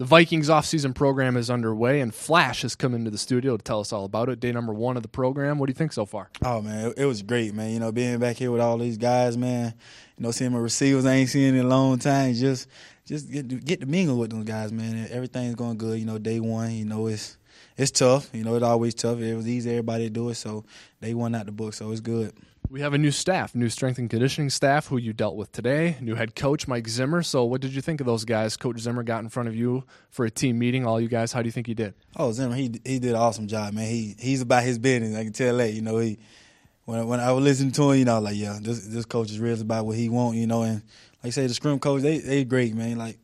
The Vikings offseason program is underway, and Flash has come into the studio to tell us all about it. Day number 1 of the program. What do you think so far? Oh, man, it was great, man. You know, being back here with all these guys, man, you know, seeing my receivers I ain't seen in a long time, just get to mingle with those guys, man. Everything's going good. You know, day one, you know, it's tough. You know, it's always tough. It was easy, everybody to do it, so day one out the book, so it's good. We have a new staff, new strength and conditioning staff who you dealt with today, new head coach Mike Zimmer. So what did you think of those guys? Coach Zimmer got in front of you for a team meeting, all you guys. How do you think he did? Oh, Zimmer, he did an awesome job, man. He's about his business. I can tell that. You know, when I was listening to him, you know, I was like, yeah, this coach is real about what he wants, you know. And like I say, the scrim coach, they great, man. Like,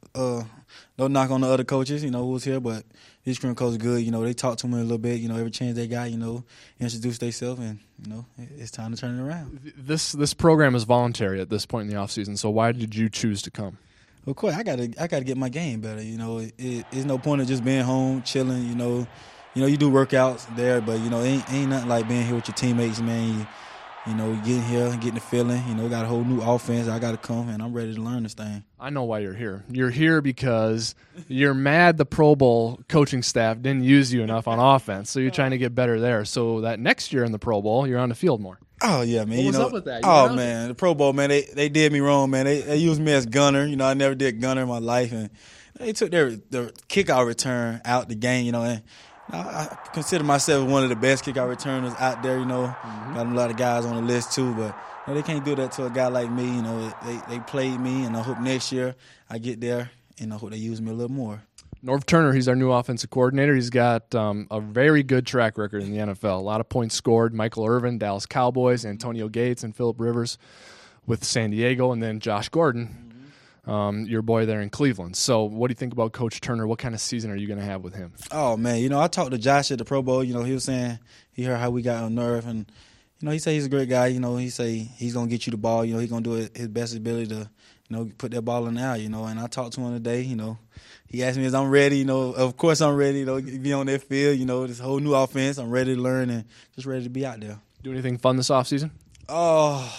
no knock on the other coaches, you know, who was here, but these scrim coaches are good. You know, they talk to me a little bit, you know, every chance they got, you know, introduce themselves, and, you know, it's time to turn it around. This program is voluntary at this point in the offseason, so why did you choose to come? Of course, I gotta get my game better. You know, it's no point of just being home, chilling, you know. You know, you do workouts there, but, you know, ain't nothing like being here with your teammates, man. You know, getting here, getting the feeling. You know, got a whole new offense. I got to come, and I'm ready to learn this thing. I know why you're here. You're here because you're mad the Pro Bowl coaching staff didn't use you enough on offense, so you're trying to get better there so that next year in the Pro Bowl, you're on the field more. Oh, yeah, man. What was know, up with that? Oh, man, the Pro Bowl, man, they did me wrong, man. They used me as gunner. You know, I never did gunner in my life, and they took their kickoff return out the game, you know, and I consider myself one of the best kickoff returners out there, you know. Mm-hmm. Got a lot of guys on the list, too, but you know, they can't do that to a guy like me. You know, they played me, and I hope next year I get there, and I hope they use me a little more. Norv Turner, he's our new offensive coordinator. He's got a very good track record in the NFL. A lot of points scored. Michael Irvin, Dallas Cowboys, Antonio Gates, and Phillip Rivers with San Diego, and then Josh Gordon, your boy there in Cleveland. So what do you think about Coach Turner? What kind of season are you going to have with him? Oh, man, you know, I talked to Josh at the Pro Bowl. You know, he was saying he heard how we got on Nerve, and, you know, he said he's a great guy. You know, he say he's going to get you the ball. You know, he's going to do his best ability to, you know, put that ball in the air, you know. And I talked to him today, you know. He asked me if I'm ready. You know, of course I'm ready, you know, to be on that field. You know, this whole new offense. I'm ready to learn and just ready to be out there. Do anything fun this offseason? Oh,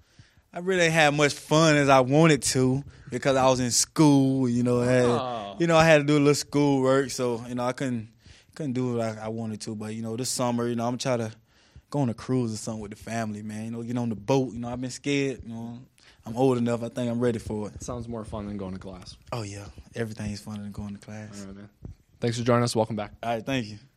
I really ain't had much fun as I wanted to because I was in school, you know. I had to do a little school work, so, you know, I couldn't do what I wanted to. But, you know, this summer, you know, I'm trying to go on a cruise or something with the family, man. You know, get on the boat. You know, I've been scared. You know, I'm old enough. I think I'm ready for it. It sounds more fun than going to class. Oh, yeah. Everything's funner than going to class. All right, man. Thanks for joining us. Welcome back. All right, thank you.